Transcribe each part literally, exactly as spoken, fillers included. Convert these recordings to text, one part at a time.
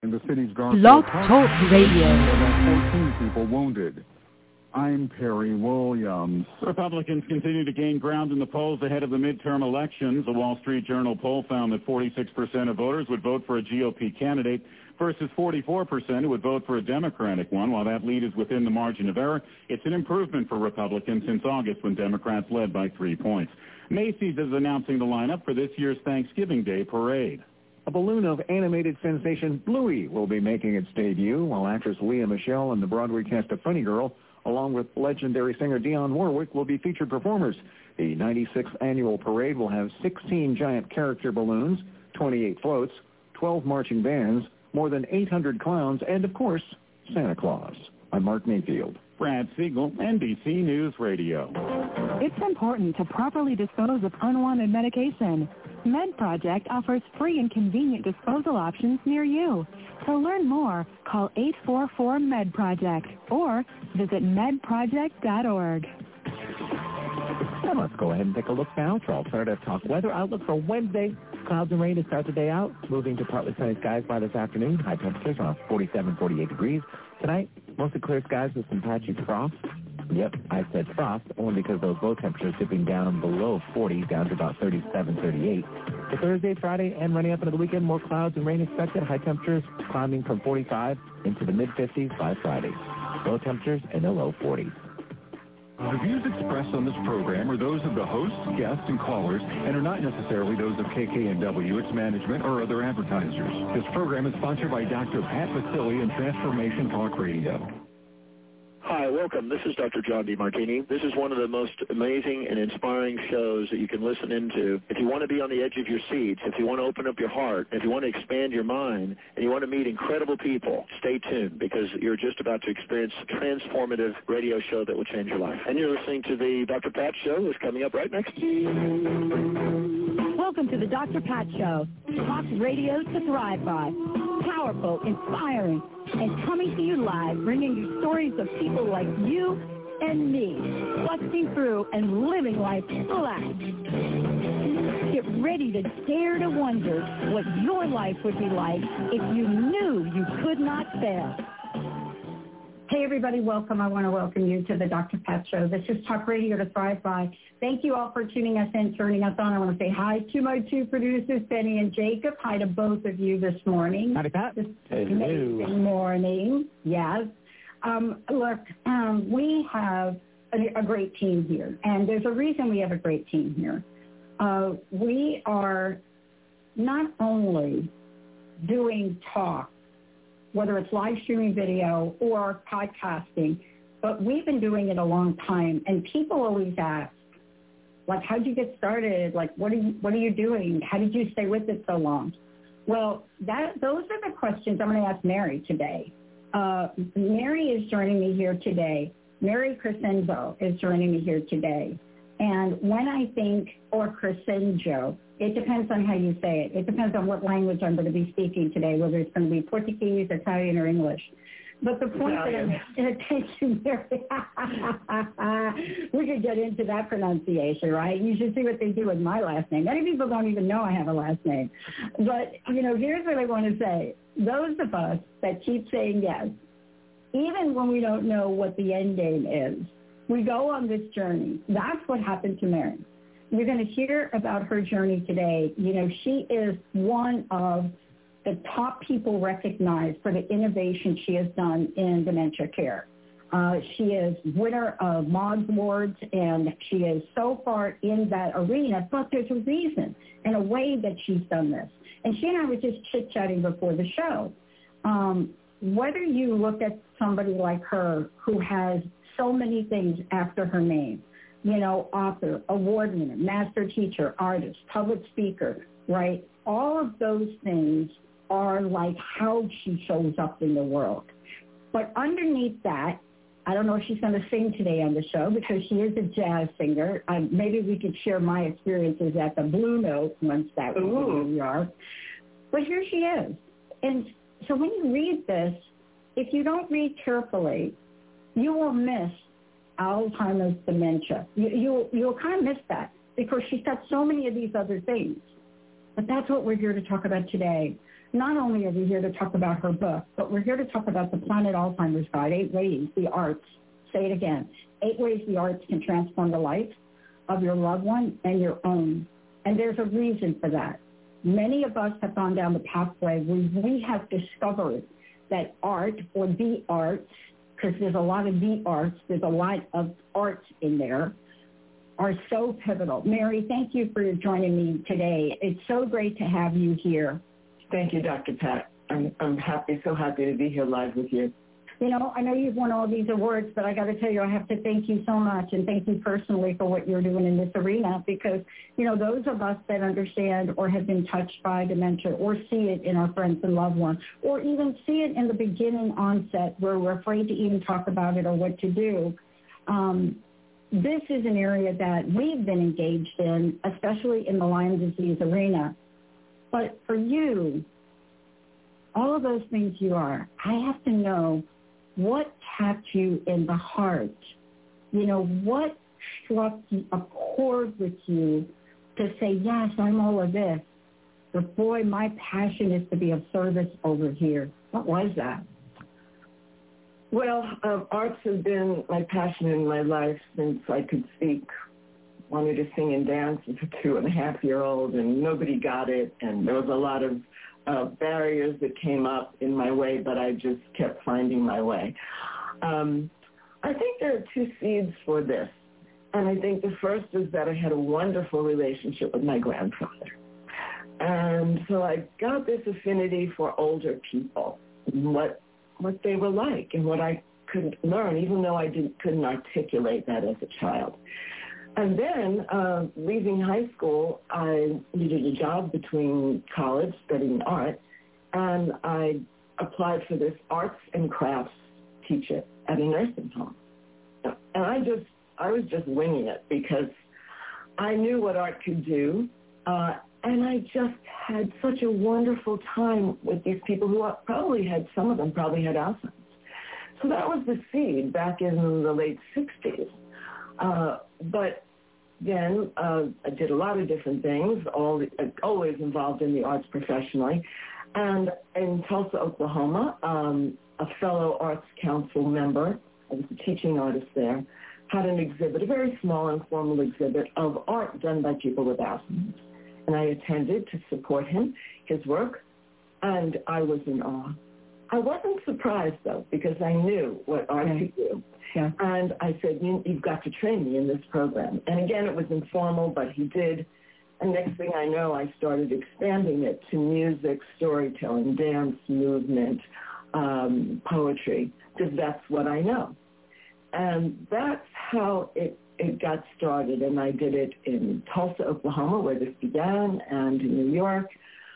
in the city's Garfield Blog Park. Talk Radio. fourteen people wounded. I'm Perry Williams. Republicans continue to gain ground in the polls ahead of the midterm elections. A Wall Street Journal poll found that forty-six percent of voters would vote for a G O P candidate versus forty-four percent who would vote for a Democratic one. While that lead is within the margin of error, it's an improvement for Republicans since August when Democrats led by three points. Macy's is announcing the lineup for this year's Thanksgiving Day parade. A balloon of animated sensation Bluey will be making its debut, while actress Leah Michele and the Broadway cast of Funny Girl, along with legendary singer Dionne Warwick, will be featured performers. The ninety-sixth annual parade will have sixteen giant character balloons, twenty-eight floats, twelve marching bands, more than eight hundred clowns, and, of course, Santa Claus. I'm Mark Mayfield. Brad Siegel, N B C News Radio. It's important to properly dispose of unwanted medication. MedProject offers free and convenient disposal options near you. To learn more, call eight four four, M E D project or visit med project dot org. And let's go ahead and take a look now to Alternative Talk weather outlook for Wednesday. Clouds and rain to start the day out, moving to partly sunny skies by this afternoon. High temperatures around forty-seven, forty-eight degrees. Tonight, mostly clear skies with some patchy frost. Yep, I said frost only because those low temperatures dipping down below forty, down to about thirty-seven, thirty-eight. For Thursday, Friday, and running up into the weekend, more clouds and rain expected. High temperatures climbing from forty-five into the mid-fifties by Friday. Low temperatures in the low forties. The views expressed on this program are those of the hosts, guests, and callers, and are not necessarily those of K K N W, its management, or other advertisers. This program is sponsored by Doctor Pat Vasili and Transformation Talk Radio. Hi, welcome. This is Doctor John DeMartini. This is one of the most amazing and inspiring shows that you can listen into. If you want to be on the edge of your seats, if you want to open up your heart, if you want to expand your mind, and you want to meet incredible people, stay tuned because you're just about to experience a transformative radio show that will change your life. And you're listening to the Doctor Pat Show, that's coming up right next. Welcome to the Doctor Pat Show. Talk radio to thrive by. Powerful, inspiring, and coming to you live, bringing you stories of people like you and me, busting through and living life full out. Get ready to dare to wonder what your life would be like if you knew you could not fail. Hey, everybody, welcome. I want to welcome you to the Doctor Pat Show. This is Talk Radio to Thrive By. Thank you all for tuning us in, turning us on. I want to say hi to my two producers, Penny and Jacob. Hi to both of you this morning. Howdy, Pat. This Hello. amazing morning. Yes. Um, look, um, we have a, a great team here, and there's a reason we have a great team here. Uh, we are not only doing talk, whether it's live streaming video or podcasting, but we've been doing it a long time. And people always ask, like, how'd you get started? Like, what are you, what are you doing? How did you stay with it so long? Well, that those are the questions I'm going to ask Mary today. Uh, Mary is joining me here today. Mary Crescenzo is joining me here today. And when I think, or Crescenzo, it depends on how you say it. It depends on what language I'm going to be speaking today, whether it's going to be Portuguese, Italian, or English. But the point Italian. that I'm attention there, we could get into that pronunciation, right? You should see what they do with my last name. Many people don't even know I have a last name. But, you know, here's what I want to say. Those of us that keep saying yes, even when we don't know what the end game is, we go on this journey. That's what happened to Mary. You're going to hear about her journey today. You know, she is one of the top people recognized for the innovation she has done in dementia care. Uh, she is winner of M O G Awards, and she is so far in that arena, but there's a reason and a way that she's done this. And she and I were just chit-chatting before the show. Um, whether you look at somebody like her who has so many things after her name, you know, author, award winner, master teacher, artist, public speaker, right? All of those things are like how she shows up in the world. But underneath that, I don't know if she's going to sing today on the show because she is a jazz singer. Um, maybe we could share my experiences at the Blue Note once that was in New York. But here she is. And so when you read this, if you don't read carefully, you will miss Alzheimer's dementia. You, you, you'll kind of miss that because she's got so many of these other things. But that's what we're here to talk about today. not only are we here to talk about her book, but we're here to talk about the Planet Alzheimer's Guide, Eight Ways the Arts, say it again, Eight Ways the Arts Can Transform the Life of Your Loved One and Your Own. And there's a reason for that. Many of us have gone down the pathway where we have discovered that art or the arts, because there's a lot of the arts, there's a lot of arts in there, are so pivotal. Mary, thank you for joining me today. It's so great to have you here. Thank you, Doctor Pat. I'm, I'm happy, so happy to be here live with you. You know, I know you've won all these awards, but I got to tell you, I have to thank you so much, and thank you personally for what you're doing in this arena, because, you know, those of us that understand or have been touched by dementia or see it in our friends and loved ones, or even see it in the beginning onset where we're afraid to even talk about it or what to do, um, this is an area that we've been engaged in, especially in the Lyme disease arena. But for you, all of those things you are, I have to know what tapped you in the heart. You know, what struck a chord with you to say, yes, I'm all of this, but boy, my passion is to be of service over here. What was that? Well, um, arts has been my passion in my life since I could speak. Wanted to sing and dance as a two and a half year old, and nobody got it, and there was a lot of uh, barriers that came up in my way, but I just kept finding my way. Um, I think there are two seeds for this, and I think the first is that I had a wonderful relationship with my grandfather. And so I got this affinity for older people, what what they were like and what I could learn, even though I didn't, couldn't articulate that as a child. And then, uh, leaving high school, I needed a job between college, studying art, and I applied for this arts and crafts teacher at a nursing home. And I just, I was just winging it because I knew what art could do, uh, and I just had such a wonderful time with these people who probably had, some of them probably had Alzheimer's. So that was the seed back in the late sixties. Uh, but then uh, I did a lot of different things, all, always involved in the arts professionally. And in Tulsa, Oklahoma, um, a fellow Arts Council member, I was a teaching artist there, had an exhibit, a very small informal exhibit of art done by people with Alzheimer's. And I attended to support him, his work, and I was in awe. I wasn't surprised, though, because I knew what art yeah. could do. Yeah. And I said, you, you've got to train me in this program. And again, it was informal, but he did. And next thing I know, I started expanding it to music, storytelling, dance, movement, um, poetry, because that's what I know. And that's how it, it got started. And I did it in Tulsa, Oklahoma, where this began, and in New York.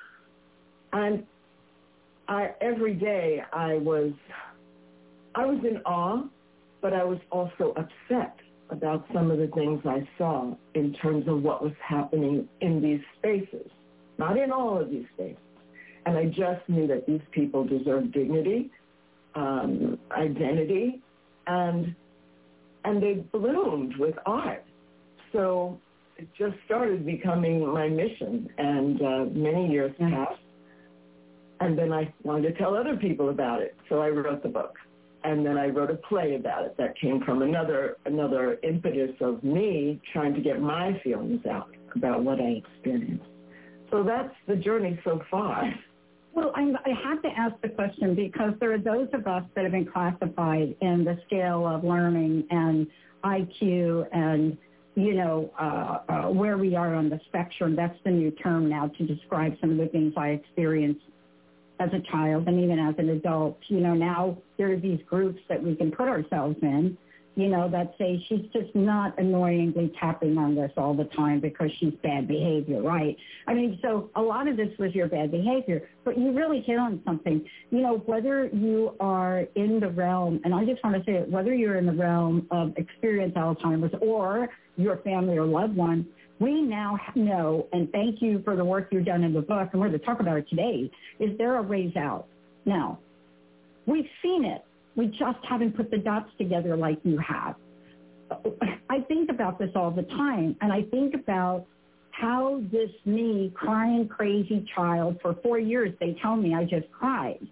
And I, every day I was, I was in awe, but I was also upset about some of the things I saw in terms of what was happening in these spaces, not in all of these spaces. And I just knew that these people deserved dignity, um, identity, and and they bloomed with art. So it just started becoming my mission, and uh, many years yeah. passed. And then I wanted to tell other people about it, so I wrote the book. And then I wrote a play about it that came from another another impetus of me trying to get my feelings out about what I experienced. So that's the journey so far. Well, I'm, I have to ask the question because there are those of us that have been classified in the scale of learning and I Q and, you know, uh, uh, where we are on the spectrum. That's the new term now to describe some of the things I experienced as a child and even as an adult. You know, now there are these groups that we can put ourselves in, you know, that say she's just not annoyingly tapping on this all the time because she's bad behavior, right? I mean, so a lot of this was your bad behavior, but you really hit on something. You know, whether you are in the realm, and I just want to say it, whether you're in the realm of experienced Alzheimer's or your family or loved one, we now know, and thank you for the work you've done in the book, and we're going to talk about it today, is there a ways out? Now, we've seen it. We just haven't put the dots together like you have. I think about this all the time, and I think about how this me, crying, crazy child, for four years, they tell me I just cried.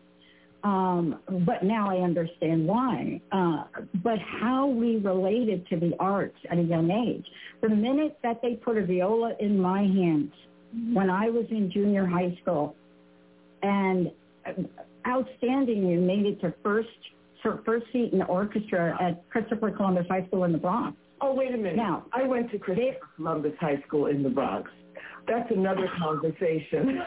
Um, but now I understand why. Uh, but how we related to the arts at a young age. The minute that they put a viola in my hands when I was in junior high school, and outstanding, you made it to first first seat in the orchestra at Christopher Columbus High School in the Bronx. Oh, wait a minute. Now, I went to Christopher they, Columbus High School in the Bronx. That's another conversation.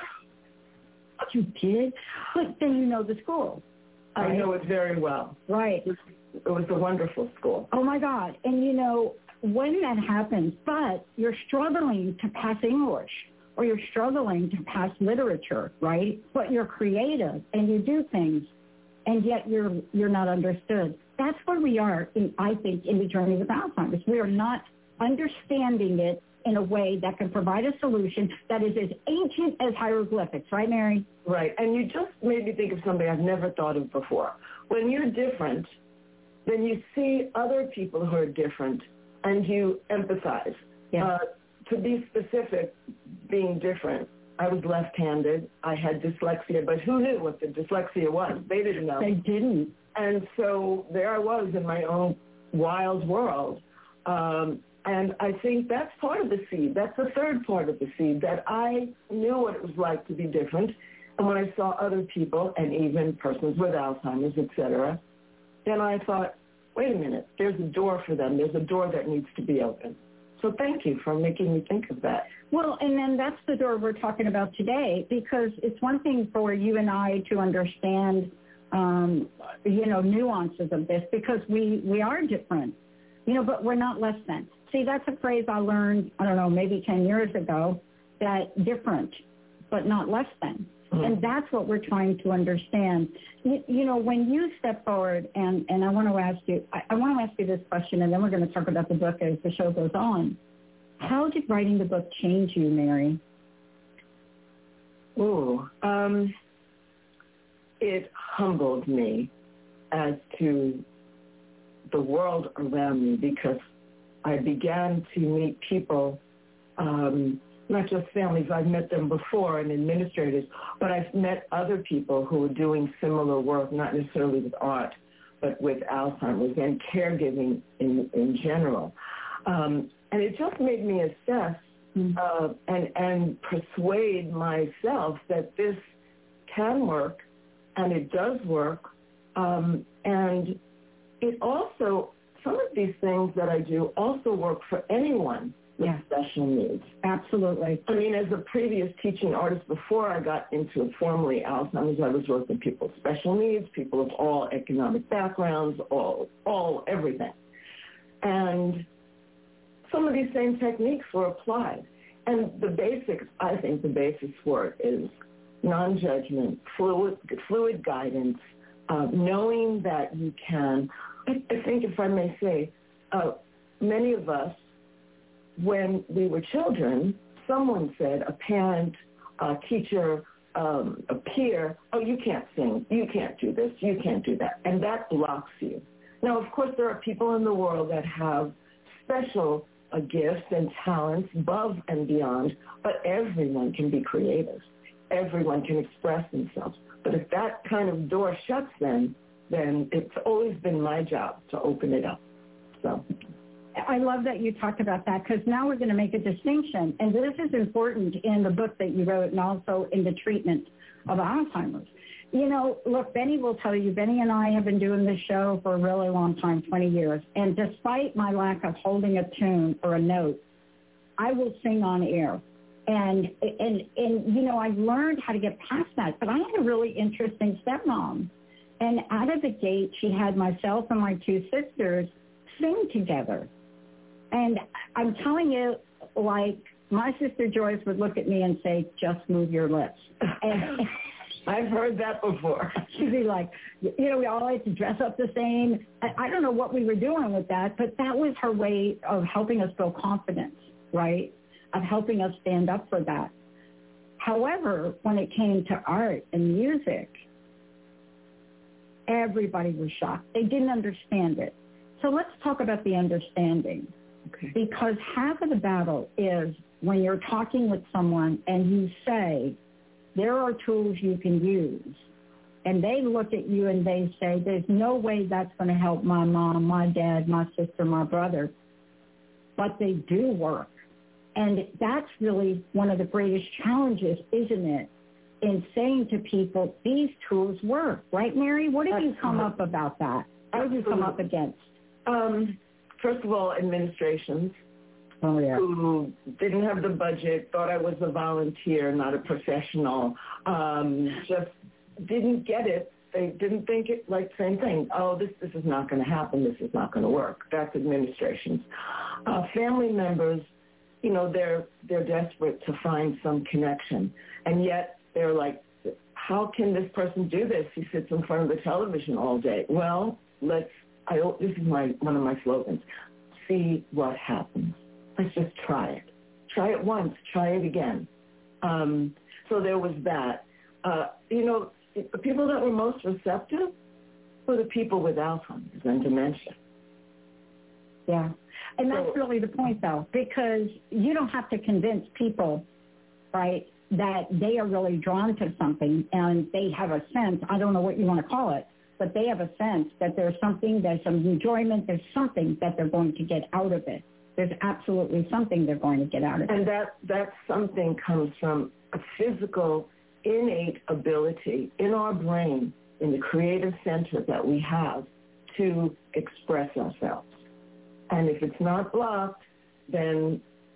You did? But then you know the school. Right? I know it very well. Right. It was, it was a wonderful school. Oh, my God. And, you know, when that happens, but you're struggling to pass English or you're struggling to pass literature, right? But you're creative and you do things, and yet you're you're not understood. That's where we are, in, I think, in the journey with Alzheimer's. We are not understanding it in a way that can provide a solution that is as ancient as hieroglyphics, right, Mary? Right, and you just made me think of something I've never thought of before. When you're different, then you see other people who are different, and you empathize. Yeah. Uh, to be specific, being different, I was left-handed. I had dyslexia, but who knew what the dyslexia was? They didn't know. They didn't. And so there I was in my own wild world. Um, And I think that's part of the seed. That's the third part of the seed, that I knew what it was like to be different. And when I saw other people, and even persons with Alzheimer's, et cetera, then I thought, wait a minute, there's a door for them. There's a door that needs to be opened. So thank you for making me think of that. Well, and then that's the door we're talking about today, because it's one thing for you and I to understand, um, you know, nuances of this, because we, we are different, you know, but we're not less than. See, that's a phrase I learned, I don't know, maybe ten years ago, that different, but not less than. Mm-hmm. And that's what we're trying to understand. You, you know, when you step forward, and, and I want to ask you, I, I want to ask you this question, and then we're going to talk about the book as the show goes on. How did writing the book change you, Mary? Ooh, um, it humbled me as to the world around me, because I began to meet people, um, not just families. I've met them before, and administrators, but I've met other people who are doing similar work, not necessarily with art, but with Alzheimer's and caregiving in, in general. Um, and it just made me assess uh, and, and persuade myself that this can work, and it does work. Um, and it also, some of these things that I do also work for anyone with yeah. special needs. Absolutely. I mean, as a previous teaching artist, before I got into formally Alzheimer's, I was working with people with special needs, people of all economic backgrounds, all, all, everything. And some of these same techniques were applied. And the basics, I think the basis for it is non-judgment, fluid, fluid guidance, uh, knowing that you can, I, I think if I may say, uh, many of us, when we were children, someone said, a parent, a teacher, um, a peer, oh, you can't sing, you can't do this, you can't do that. And that blocks you. Now, of course, there are people in the world that have special uh, gifts and talents above and beyond, but everyone can be creative. Everyone can express themselves. But if that kind of door shuts then, then it's always been my job to open it up. So I love that you talked about that, because now we're going to make a distinction. And this is important in the book that you wrote and also in the treatment of Alzheimer's. You know, look, Benny will tell you, Benny and I have been doing this show for a really long time, twenty years. And despite my lack of holding a tune or a note, I will sing on air. And, and, and you know, I learned how to get past that. But I had a really interesting stepmom. And out of the gate, she had myself and my two sisters sing together. And I'm telling you, like, my sister Joyce would look at me and say, just move your lips. And I've heard that before. She'd be like, you know, we all had to dress up the same. I, I don't know what we were doing with that, but that was her way of helping us build confidence, right, of helping us stand up for that. However, when it came to art and music, everybody was shocked. They didn't understand it. So let's talk about the understanding. Okay. Because half of the battle is when you're talking with someone and you say, there are tools you can use, and they look at you and they say, there's no way that's going to help my mom, my dad, my sister, my brother, but they do work. And that's really one of the greatest challenges, isn't it, in saying to people, these tools work. Right, Mary? What have you come up about that? What have you come up against? Um, first of all, administrations oh, yeah. who didn't have the budget, thought I was a volunteer, not a professional, um, just didn't get it. They didn't think it, like, same thing. Oh, this this is not going to happen. This is not going to work. That's administrations. Uh, family members, you know, they're they're desperate to find some connection, and yet they're like, how can this person do this? He sits in front of the television all day. Well, let's. I this is my one of my slogans. See what happens. Let's just try it. Try it once. Try it again. Um, so there was that. Uh, you know, the people that were most receptive were the people with Alzheimer's and dementia. Yeah. And that's So- really the point, though, because you don't have to convince people, right, that they are really drawn to something and they have a sense, I don't know what you want to call it, but they have a sense that there's something, there's some enjoyment, there's something that they're going to get out of it. There's absolutely something they're going to get out of it. And that, that something comes from a physical, innate ability in our brain, in the creative center that we have to express ourselves. And if it's not blocked, then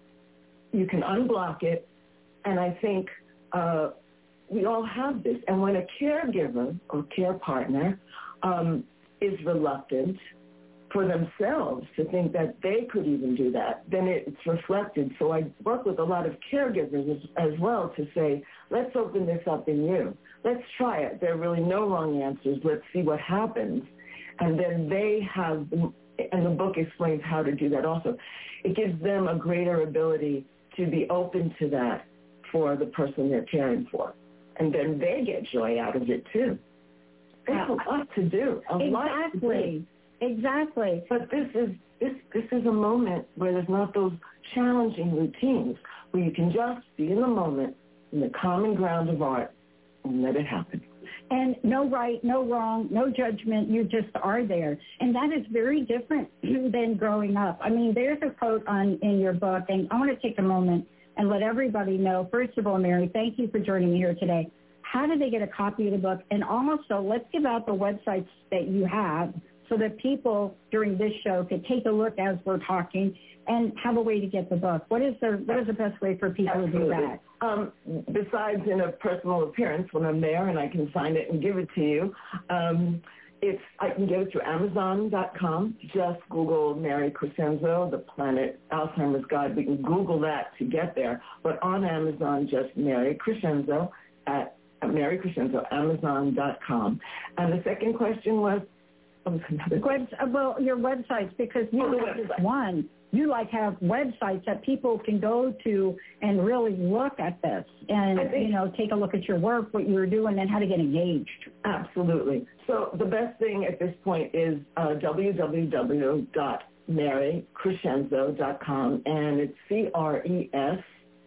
you can unblock it. And I think uh, we all have this. And when a caregiver or care partner um, is reluctant for themselves to think that they could even do that, then it's reflected. So I work with a lot of caregivers as, as well to say, let's open this up in you. Let's try it. There are really no wrong answers. Let's see what happens. And then they have, and the book explains how to do that also. It gives them a greater ability to be open to that for the person they're caring for. And then they get joy out of it too. There's a lot to do. A lot to do. Exactly. Exactly. But this is this this is a moment where there's not those challenging routines, where you can just be in the moment, in the common ground of art, and let it happen. And no right, no wrong, no judgment. You just are there. And that is very different than growing up. I mean, there's a quote on in your book, and I want to take a moment and let everybody know. First of all, Mary, thank you for joining me here today. How do they get a copy of the book? And also, let's give out the websites that you have so that people during this show could take a look as we're talking and have a way to get the book. What is the what is the best way for people Absolutely. to do that? Um, besides in a personal appearance when I'm there and I can sign it and give it to you, um, it's I can get it through Amazon dot com. Just Google Mary Crescenzo, The Planet Alzheimer's Guide. We can Google that to get there. But on Amazon, just Mary Crescenzo at Mary Crescenzo, Amazon dot com. And the second question was, what was another Web, well, your websites, because you Oh, the have this website. one. You like have websites that people can go to and really look at this and, I think- you know, take a look at your work, what you were doing, and how to get engaged. Absolutely. So the best thing at this point is uh, w w w dot mary crescenzo dot com, and it's C R E S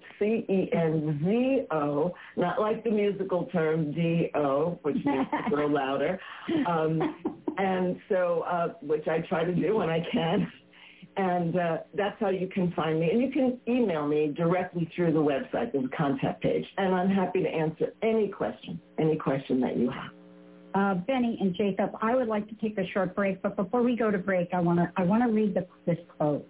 C E N Z O, not like the musical term D O, which makes it go louder. Um, and so, uh, which I try to do when I can. And uh, that's how you can find me. And you can email me directly through the website, the contact page. And I'm happy to answer any question, any question that you have. Uh, Benny and Jacob, I would like to take a short break, but before we go to break, I want to I want to read the, this quote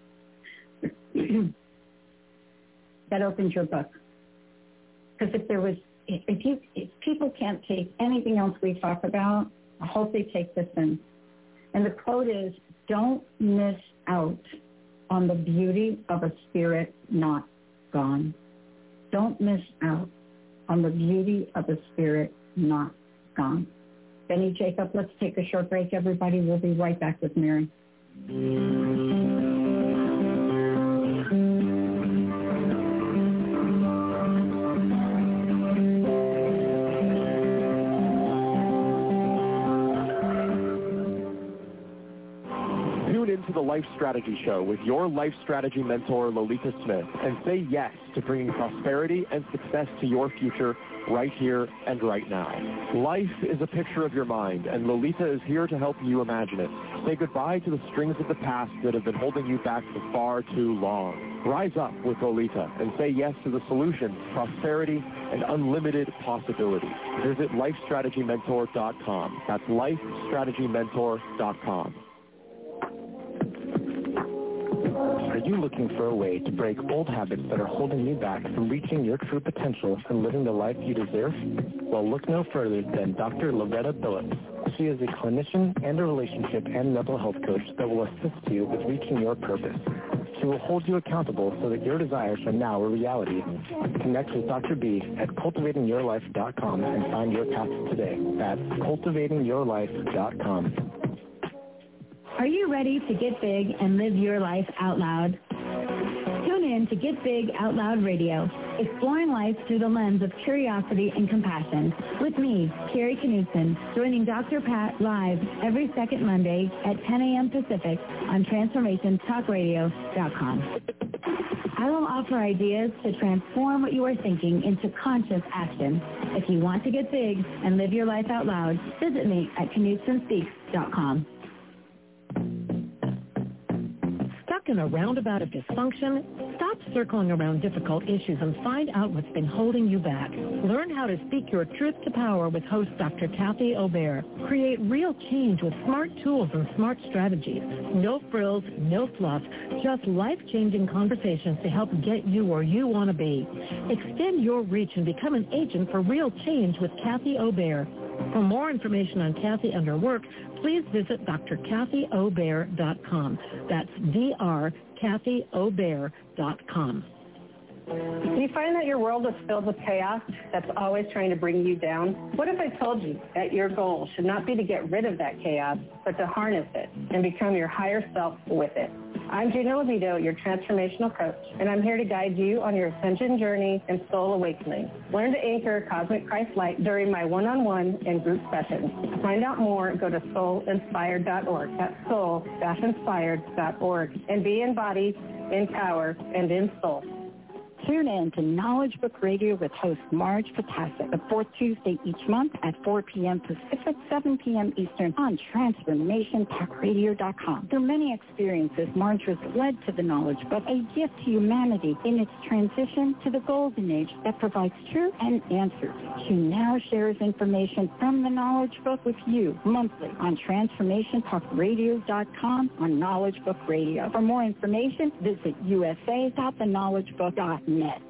that opens your book. Because if there was, if you, if people can't take anything else we talk about, I hope they take this in. And the quote is, "Don't miss out on the beauty of a spirit not gone. Don't miss out on the beauty of a spirit not gone." Benny, Jacob, let's take a short break, everybody. We'll be right back with Mary. into the Life Strategy Show with your life strategy mentor, Lolita Smith, and say yes to bringing prosperity and success to your future right here and right now. Life is a picture of your mind, and Lolita is here to help you imagine it. Say goodbye to the strings of the past that have been holding you back for far too long. Rise up with Lolita and say yes to the solutions, prosperity, and unlimited possibility. Visit life strategy mentor dot com. That's life strategy mentor dot com. Are you looking for a way to break old habits that are holding you back from reaching your true potential and living the life you deserve? Well, look no further than Doctor Loretta Phillips. She is a clinician and a relationship and mental health coach that will assist you with reaching your purpose. She will hold you accountable so that your desires are now a reality. Connect with Doctor B at cultivating your life dot com and find your path today. That's cultivating your life dot com. Are you ready to get big and live your life out loud? Tune in to Get Big Out Loud Radio, exploring life through the lens of curiosity and compassion. With me, Carrie Knudsen, joining Doctor Pat live every second Monday at ten a.m. Pacific on transformation talk radio dot com. I will offer ideas to transform what you are thinking into conscious action. If you want to get big and live your life out loud, visit me at knudsen speaks dot com. Stuck in a roundabout of dysfunction? Stop circling around difficult issues and find out what's been holding you back. Learn how to speak your truth to power with host Doctor Kathy Obear. Create real change with smart tools and smart strategies. No frills, no fluff, just life-changing conversations to help get you where you want to be. Extend your reach and become an agent for real change with Kathy Obear. For more information on Kathy and her work, please visit D R Kathy Obear dot com. That's D R Kathy Obear dot com. Do you find that your world is filled with chaos that's always trying to bring you down? What if I told you that your goal should not be to get rid of that chaos, but to harness it and become your higher self with it? I'm Gina Levito, your transformational coach, and I'm here to guide you on your ascension journey and soul awakening. Learn to anchor cosmic Christ light during my one-on-one and group sessions. To find out more, go to soul inspired dot org. That's soul inspired dot org. And be embodied, in power, and in soul. Tune in to Knowledge Book Radio with host Marge Patassa, the fourth Tuesday each month at four p.m. Pacific, seven p.m. Eastern on transformation talk radio dot com. Through many experiences, Marge was led to the Knowledge Book, a gift to humanity in its transition to the Golden Age that provides truth and answers. She now shares information from the Knowledge Book with you monthly on transformation talk radio dot com on Knowledge Book Radio. For more information, visit u s a dot the knowledge book dot net.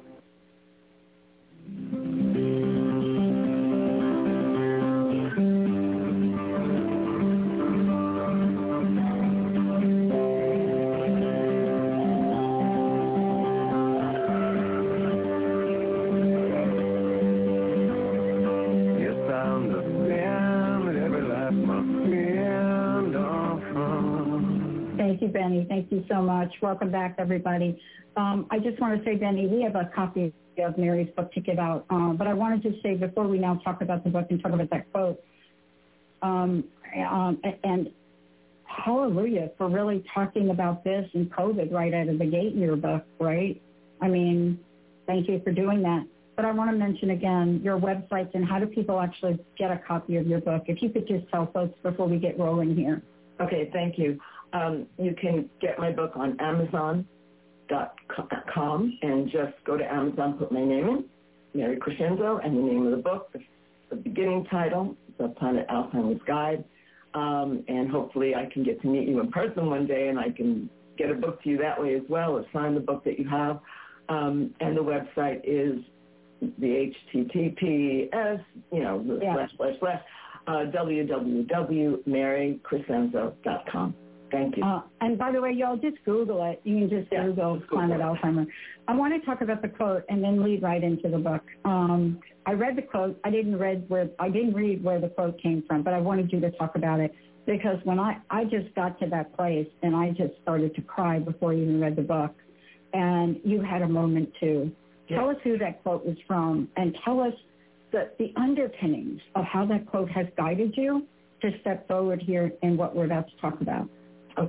Thank you, Benny. Thank you so much. Welcome back, everybody. Um, I just want to say, Benny, we have a copy of Mary's book to give out, um, but I wanted to say before we now talk about the book and talk about that quote, um, um, and hallelujah for really talking about this and COVID right out of the gate in your book, right? I mean, thank you for doing that. But I want to mention again your websites and how do people actually get a copy of your book? If you could just tell folks before we get rolling here. Okay, thank you. Um, you can get my book on amazon dot com and just go to Amazon, put my name in, Mary Crescenzo, and the name of the book, the, the beginning title, The Planet Alzheimer's Guide, um, and hopefully I can get to meet you in person one day and I can get a book to you that way as well, or sign the book that you have. Um, and the website is the H T T P S, you know, the yeah. slash, slash, slash, uh, w w w dot mary crescenzo dot com. Thank you. Uh, and by the way, y'all, just Google it. You can just yeah, Google just Planet Google Alzheimer. I want to talk about the quote and then lead right into the book. Um, I read the quote. I didn't read where I didn't read where the quote came from, but I wanted you to talk about it because when I, I just got to that place and I just started to cry before I even read the book, and you had a moment too. Yeah. Tell us who that quote was from and tell us the, the underpinnings of how that quote has guided you to step forward here in what we're about to talk about. Okay.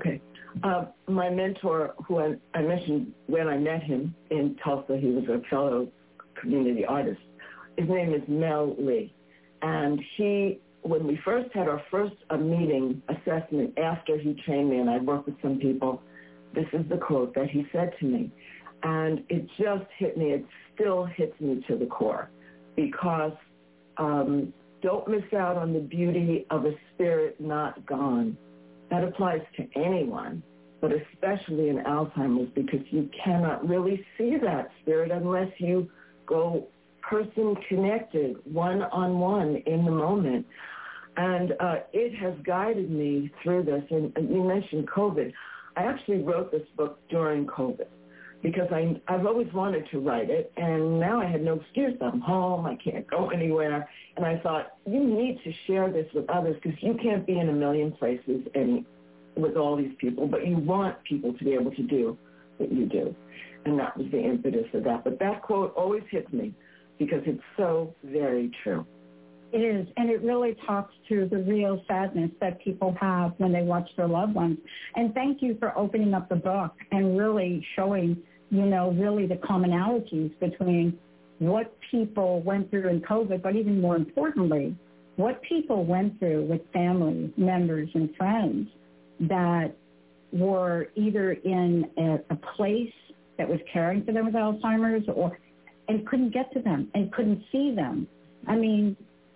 Uh, my mentor, who I, I mentioned when I met him in Tulsa, he was a fellow community artist. His name is Mel Lee. And he, when we first had our first uh, meeting assessment after he trained me, and I worked with some people, this is the quote that he said to me. And it just hit me. It still hits me to the core. Because um, don't miss out on the beauty of a spirit not gone. That applies to anyone, but especially in Alzheimer's, because you cannot really see that spirit unless you go person connected, one-on-one in the moment. And uh, it has guided me through this. And, and you mentioned COVID. I actually wrote this book during COVID because I, I've always wanted to write it, and now I had no excuse. I'm home. I can't go anywhere. And I thought, you need to share this with others because you can't be in a million places and with all these people, but you want people to be able to do what you do. And that was the impetus of that. But that quote always hits me because it's so very true. It is, and it really talks to the real sadness that people have when they watch their loved ones. And thank you for opening up the book and really showing, you know, really the commonalities between what people went through in COVID, but even more importantly, what people went through with family members and friends that were either in a, a place that was caring for them with Alzheimer's or and couldn't get to them and couldn't see them. I mean,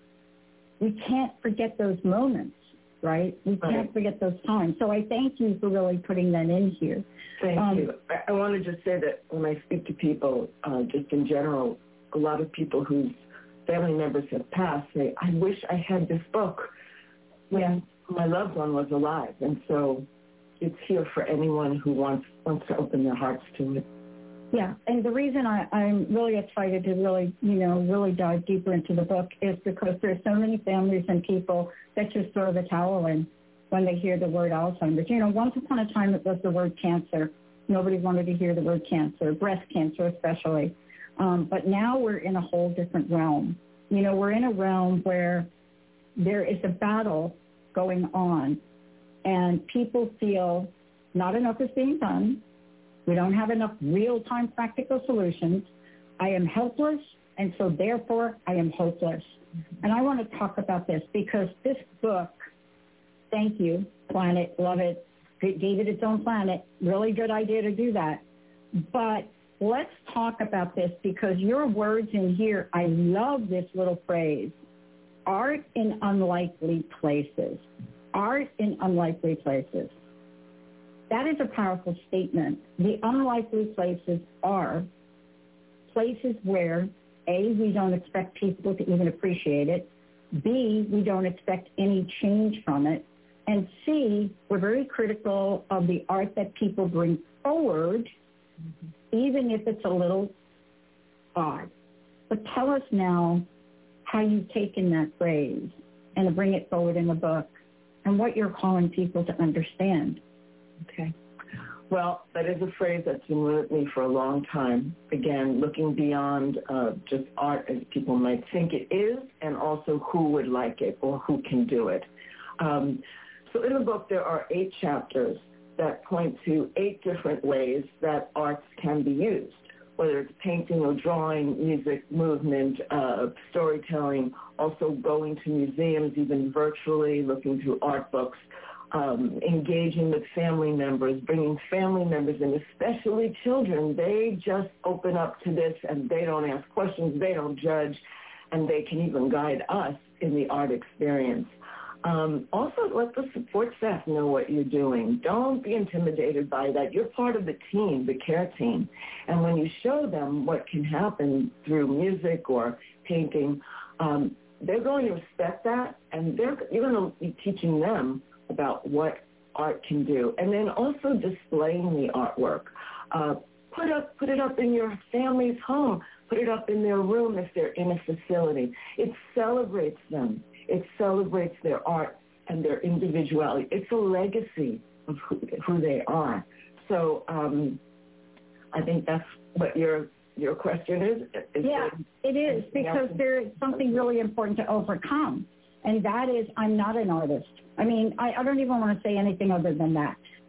we can't forget those moments, right? We can't right. forget those times. So I thank you for really putting that in here. Thank um, you. I, I want to just say that when I speak to people, uh, just in general, a lot of people whose family members have passed say, I wish I had this book when yeah. my loved one was alive. And so it's here for anyone who wants wants to open their hearts to it. Yeah, and the reason I, I'm really excited to really, you know, really dive deeper into the book is because there's so many families and people that just throw the towel in when they hear the word Alzheimer's. You know, once upon a time it was the word cancer. Nobody wanted to hear the word cancer, breast cancer especially. Um, but now we're in a whole different realm. You know, we're in a realm where there is a battle going on, and people feel not enough is being done. We don't have enough real-time practical solutions. I am helpless, and so therefore I am hopeless. And I want to talk about this because this book, thank you, Planet, love it, it gave it its own planet. Really good idea to do that. But let's talk about this because your words in here, I love this little phrase, art in unlikely places. Art in unlikely places. That is a powerful statement. The unlikely places are places where, A, we don't expect people to even appreciate it, B, we don't expect any change from it, and C, we're very critical of the art that people bring forward, mm-hmm. even if it's a little odd. But tell us now how you've taken that phrase and to bring it forward in the book and what you're calling people to understand. Okay. Well, that is a phrase that's been with me for a long time. Again, looking beyond uh, just art as people might think it is, and also who would like it or who can do it. Um, so in the book, there are eight chapters that point to eight different ways that arts can be used, whether it's painting or drawing, music, movement, uh, storytelling, also going to museums, even virtually, looking through art books, Um, engaging with family members, bringing family members in, especially children. They just open up to this and they don't ask questions, they don't judge, and they can even guide us in the art experience. Um, also, let the support staff know what you're doing. Don't be intimidated by that. You're part of the team, the care team. And when you show them what can happen through music or painting, um, they're going to respect that, and they're, you're going to be teaching them about what art can do. And then also displaying the artwork. Uh, put up, put it up in your family's home. Put it up in their room if they're in a facility. It celebrates them. It celebrates their art and their individuality. It's a legacy of who, who they are. So um, I think that's what your your question is. is yeah, it is, because there is something really important to overcome. And that is, I'm not an artist. I mean, I, I don't even want to say anything other than that.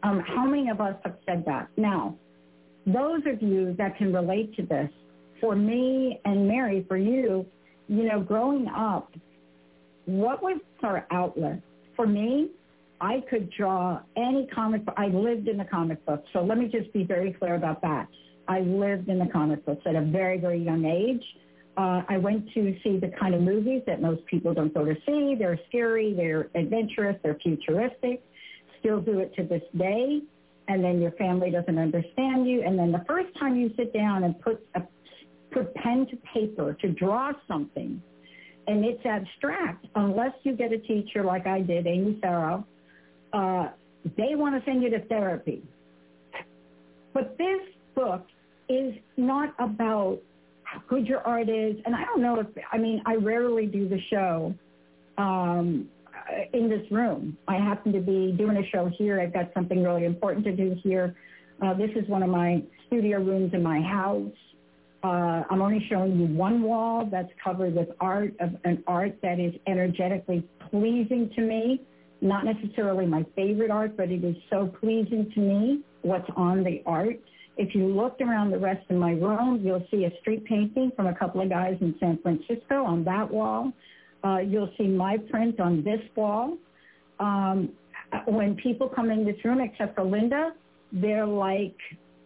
Um, how many of us have said that? Now, those of you that can relate to this, for me and Mary, for you, you know, growing up, what was our outlet? For me, I could draw any comic book. I lived in the comic book. So let me just be very clear about that. I lived in the comic books at a very, very young age. Uh, I went to see the kind of movies that most people don't go to see. They're scary, they're adventurous, they're futuristic. Still do it to this day. And then your family doesn't understand you. And then the first time you sit down and put a, put pen to paper to draw something, and it's abstract, unless you get a teacher like I did, Amy Farrow, uh, they want to send you to therapy. But this book is not about how good your art is. And I don't know if, I mean, I rarely do the show um, in this room. I happen to be doing a show here. I've got something really important to do here. Uh, this is one of my studio rooms in my house. Uh, I'm only showing you one wall that's covered with art, of an art that is energetically pleasing to me. Not necessarily my favorite art, but it is so pleasing to me, what's on the art. If you looked around the rest of my room, you'll see a street painting from a couple of guys in San Francisco on that wall. Uh, you'll see my print on this wall. Um, when people come in this room, except for Linda, they're like,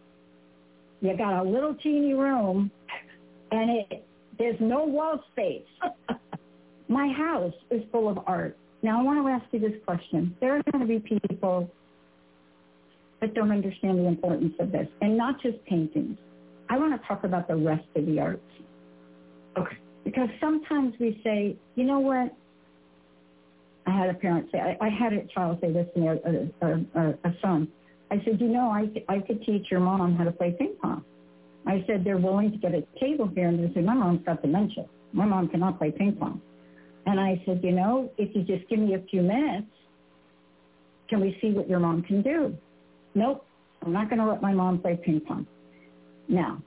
you got a little teeny room, and it, there's no wall space. My house is full of art. Now, I want to ask you this question. There are going to be people that don't understand the importance of this, and not just paintings. I want to talk about the rest of the arts. Okay. Because sometimes we say, you know what? I had a parent say, I, I had a child say this to me, a, a, a, a son. I said, you know, I, I could teach your mom how to play ping pong. I said, they're willing to get a table here. And they said, my mom's got dementia. My mom cannot play ping pong. And I said, you know, if you just give me a few minutes, can we see what your mom can do? Nope, I'm not going to let my mom play ping pong. Now,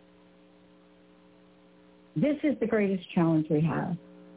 this is the greatest challenge we have.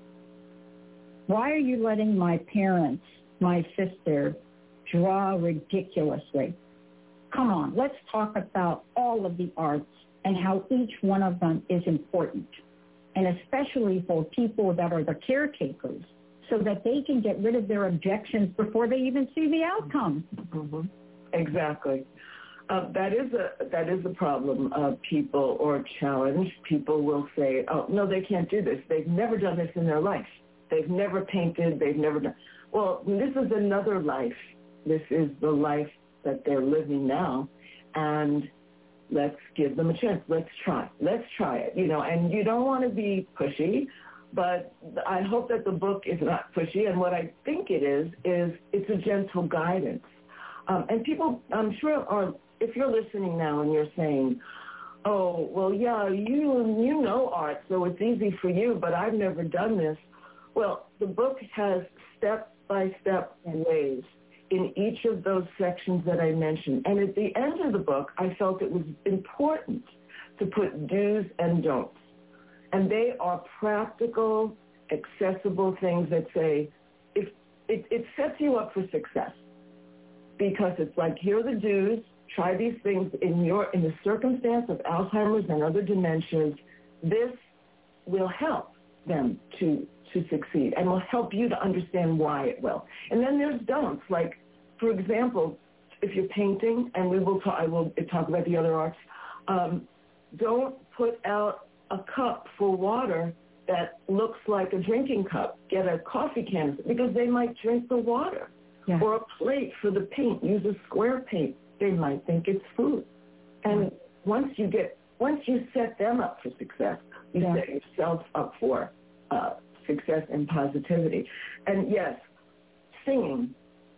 Why are you letting my parents, my sister, draw ridiculously? Come on, let's talk about all of the arts and how each one of them is important, and especially for people that are the caretakers, so that they can get rid of their objections before they even see the outcome. Mm-hmm. Exactly. Uh, that is a that is a problem. Uh, people or challenge. People will say, "Oh, no, they can't do this. They've never done this in their life. They've never painted. They've never done." Well, this is another life. This is the life that they're living now, and let's give them a chance. Let's try. Let's try it. You know, and you don't want to be pushy, but I hope that the book is not pushy. And what I think it is is it's a gentle guidance. Um, and people, I'm sure, are, if you're listening now and you're saying, oh, well, yeah, you you know art, so it's easy for you, but I've never done this. Well, the book has step-by-step ways in each of those sections that I mentioned. And at the end of the book, I felt it was important to put do's and don'ts. And they are practical, accessible things that say, if it, it sets you up for success. Because it's like, here are the do's, try these things in your in the circumstance of Alzheimer's and other dementias. This will help them to to succeed and will help you to understand why it will. And then there's don'ts, like, for example, if you're painting, and we will talk, I will talk about the other arts, um, don't put out a cup for water that looks like a drinking cup. Get a coffee can, because they might drink the water. Yeah. Or a plate for the paint. Use a square paint. They might think it's food. And once you get, once you set them up for success, you yeah. set yourself up for uh, success and positivity. And yes, singing.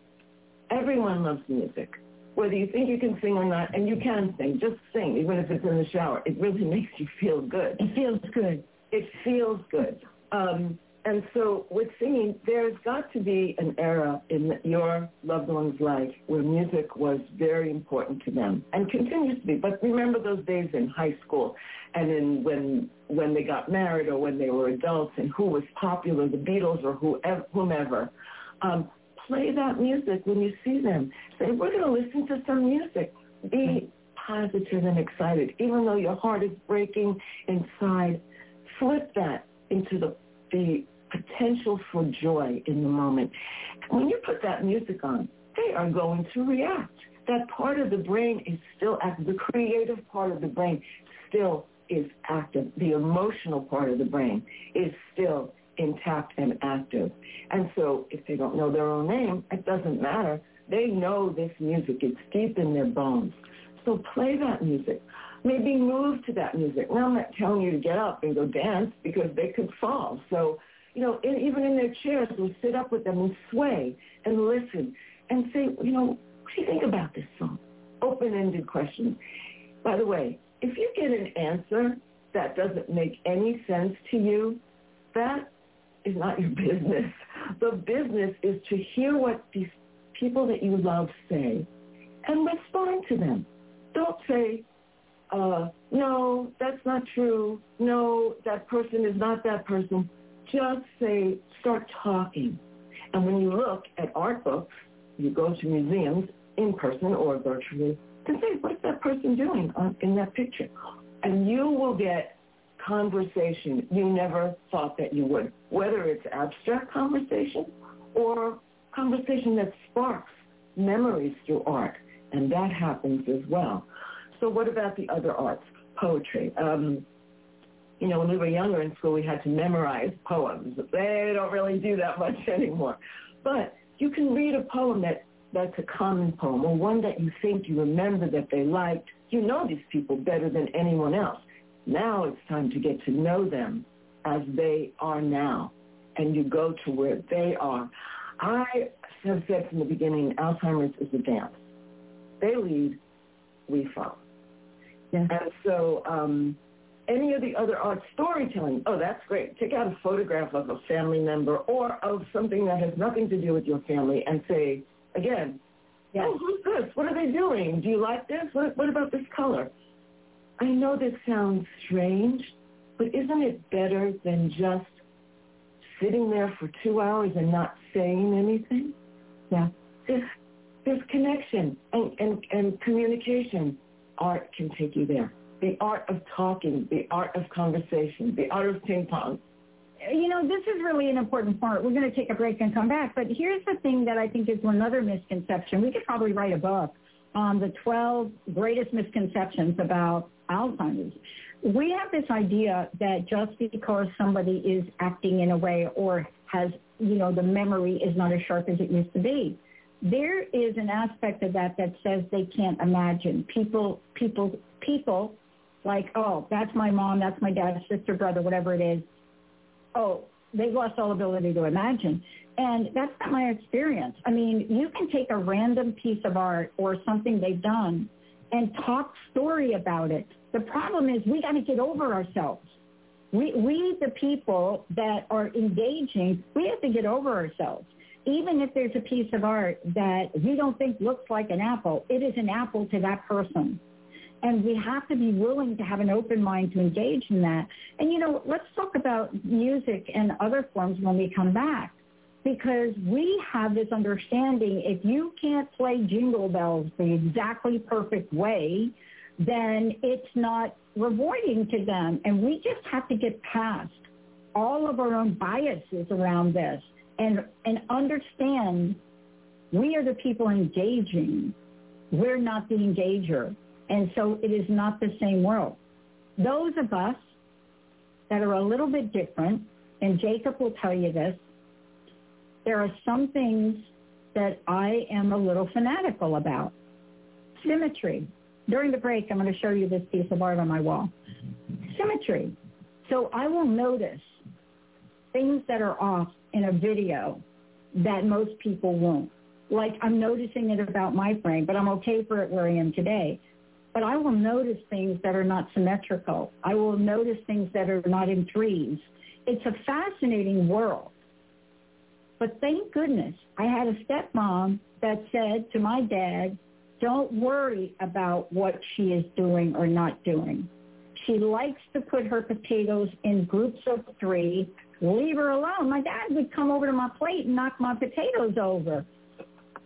Everyone loves music. Whether you think you can sing or not, and you can sing, just sing, even if it's in the shower. It really makes you feel good. It feels good. It feels good. Um, And so with singing, there's got to be an era in your loved one's life where music was very important to them and continues to be. But remember those days in high school and in when when they got married or when they were adults and who was popular, the Beatles or whoever, whomever. Um, play that music when you see them. Say, we're going to listen to some music. Be positive and excited. Even though your heart is breaking inside, flip that into the, the potential for joy in the moment. When you put that music on, they are going to react. That part of the brain is still active. The creative part of the brain still is active. The emotional part of the brain is still intact and active. And so if they don't know their own name, it doesn't matter. They know this music. It's deep in their bones. So play that music. Maybe move to that music. Now, I'm not telling you to get up and go dance because they could fall. So, you know, in, even in their chairs, we'll sit up with them and sway and listen and say, you know, what do you think about this song? Open-ended questions. By the way, if you get an answer that doesn't make any sense to you, that is not your business. The business is to hear what these people that you love say and respond to them. Don't say, uh, no, that's not true. No, that person is not that person. Just say, start talking. And when you look at art books, you go to museums in person or virtually, and say, what is that person doing on, in that picture? And you will get conversation you never thought that you would, whether it's abstract conversation or conversation that sparks memories through art. And that happens as well. So what about the other arts? Poetry. Um, you know, when we were younger in school, we had to memorize poems. They don't really do that much anymore. But you can read a poem that, that's a common poem, or one that you think you remember that they liked. You know these people better than anyone else. Now it's time to get to know them as they are now, and you go to where they are. I have said from the beginning, Alzheimer's is a dance. They lead, we follow. Yeah. And so um, any of the other art, storytelling, oh, that's great. Take out a photograph of a family member or of something that has nothing to do with your family and say, again, yes. Oh, who's this? What are they doing? Do you like this? What, what about this color? I know this sounds strange, but isn't it better than just sitting there for two hours and not saying anything? Yeah. There's, there's connection and, and, and communication. Art can take you there. The art of talking, the art of conversation, the art of ping pong. You know, this is really an important part. We're going to take a break and come back. But here's the thing that I think is another misconception. We could probably write a book on the twelve greatest misconceptions about Alzheimer's. We have this idea that just because somebody is acting in a way or has, you know, the memory is not as sharp as it used to be, there is an aspect of that that says they can't imagine. People, people, people like, oh, that's my mom, that's my dad, sister, brother, whatever it is. Oh, they've lost all ability to imagine. And that's not my experience. I mean, you can take a random piece of art or something they've done and talk story about it. The problem is we got to get over ourselves. We, we, the people that are engaging, we have to get over ourselves. Even if there's a piece of art that we don't think looks like an apple, it is an apple to that person. And we have to be willing to have an open mind to engage in that. And, you know, let's talk about music and other forms when we come back, because we have this understanding if you can't play Jingle Bells the exactly perfect way, then it's not rewarding to them. And we just have to get past all of our own biases around this and, and understand we are the people engaging. We're not the engager. And so it is not the same world. Those of us that are a little bit different, and Jacob will tell you this, there are some things that I am a little fanatical about. Symmetry. During the break, I'm going to show you this piece of art on my wall. Symmetry. So I will notice things that are off in a video that most people won't. Like I'm noticing it about my frame, but I'm okay for it where I am today. But I will notice things that are not symmetrical. I will notice things that are not in threes. It's a fascinating world. But thank goodness I had a stepmom that said to my dad, don't worry about what she is doing or not doing. She likes to put her potatoes in groups of three. Leave her alone. My dad would come over to my plate and knock my potatoes over.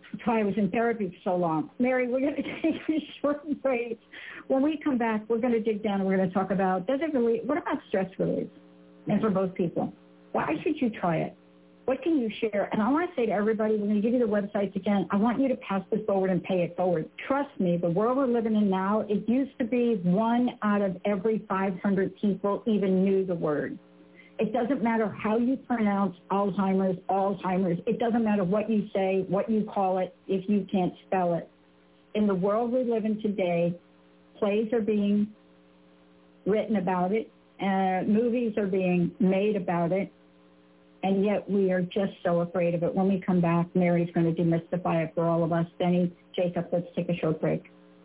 That's why I was in therapy for so long. Mary, we're going to take a short break. When we come back, we're going to dig down and we're going to talk about, does it really, what about stress relief? And for both people, why should you try it? What can you share? And I want to say to everybody, we're going to give you the websites again. I want you to pass this forward and pay it forward. Trust me, the world we're living in now, it used to be one out of every five hundred people even knew the word. It doesn't matter how you pronounce Alzheimer's, Alzheimer's. It doesn't matter what you say, what you call it, if you can't spell it. In the world we live in today, plays are being written about it, uh, movies are being made about it, and yet we are just so afraid of it. When we come back, Mary's going to demystify it for all of us. Benny, Jacob, let's take a short break.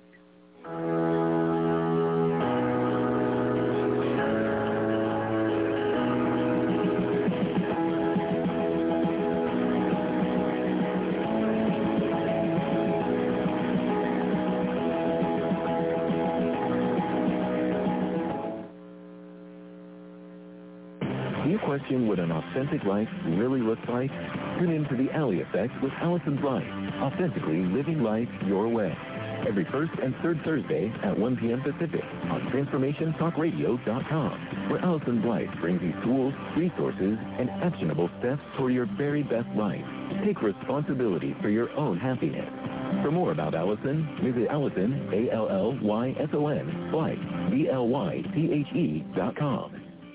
Do you question what an authentic life really looks like? Tune into The Alley Effect with Allison's Life, authentically living life your way. Every first and third Thursday at one p.m. Pacific on Transformation Talk Radio dot com, where Allison's Life brings you tools, resources, and actionable steps toward your very best life. Take responsibility for your own happiness. For more about Allison, visit Allison, A L L Y S O N, Life, B L Y T H E dot com.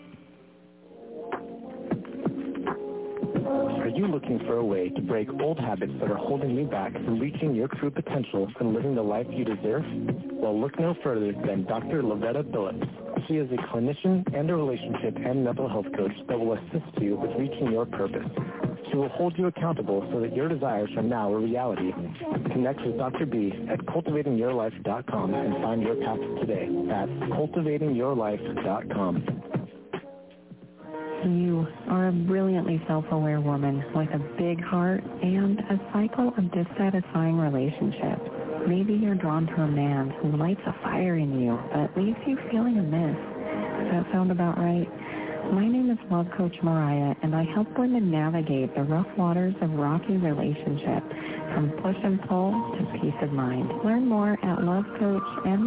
Are you looking for a way to break old habits that are holding you back from reaching your true potential and living the life you deserve? Well, look no further than Doctor Lavetta Phillips. She is a clinician and a relationship and mental health coach that will assist you with reaching your purpose. She will hold you accountable so that your desires are now a reality. Connect with Doctor B at cultivating your life dot com and find your path today at cultivating your life dot com. You are a brilliantly self-aware woman with a big heart and a cycle of dissatisfying relationships. Maybe you're drawn to a man who lights a fire in you but leaves you feeling amiss. Does that sound about right? My name is Love Coach Mariah, and I help women navigate the rough waters of rocky relationship from push and pull to peace of mind. Learn more at love coach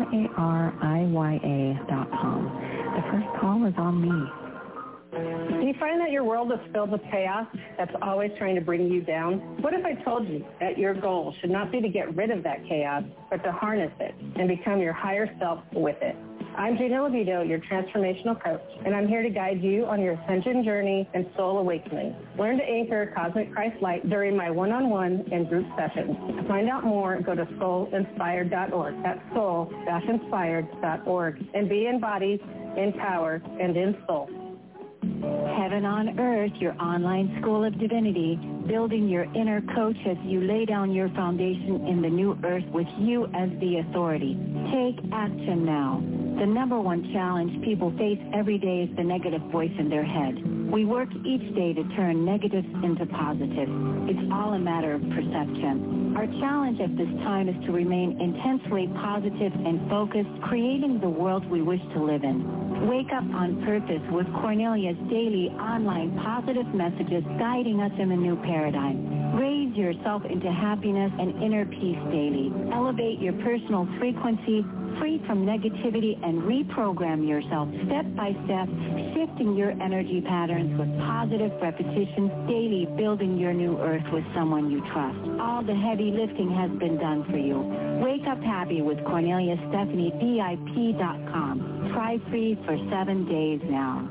mariya dot com. The first call is on me. Do you find that your world is filled with chaos that's always trying to bring you down? What if I told you that your goal should not be to get rid of that chaos, but to harness it and become your higher self with it? I'm Gina Levito, your transformational coach, and I'm here to guide you on your ascension journey and soul awakening. Learn to anchor Cosmic Christ Light during my one-on-one and group sessions. To find out more, go to soul inspired dot org. That's soul inspired dot org. And be embodied, in power, and in soul. Heaven on Earth, your online school of divinity, building your inner coach as you lay down your foundation in the new earth with you as the authority. Take action now. The number one challenge people face every day is the negative voice in their head. We work each day to turn negatives into positives. It's all a matter of perception. Our challenge at this time is to remain intensely positive and focused, creating the world we wish to live in. Wake up on purpose with Cornelia's daily online positive messages guiding us in a new paradigm. Raise yourself into happiness and inner peace daily. Elevate your personal frequency, free from negativity, and reprogram yourself step by step, shifting your energy patterns with positive repetitions daily, building your new earth with someone you trust. All the heavy lifting has been done for you. Wake up happy with Cornelia Stephanie V I P dot com. Try free for seven days now.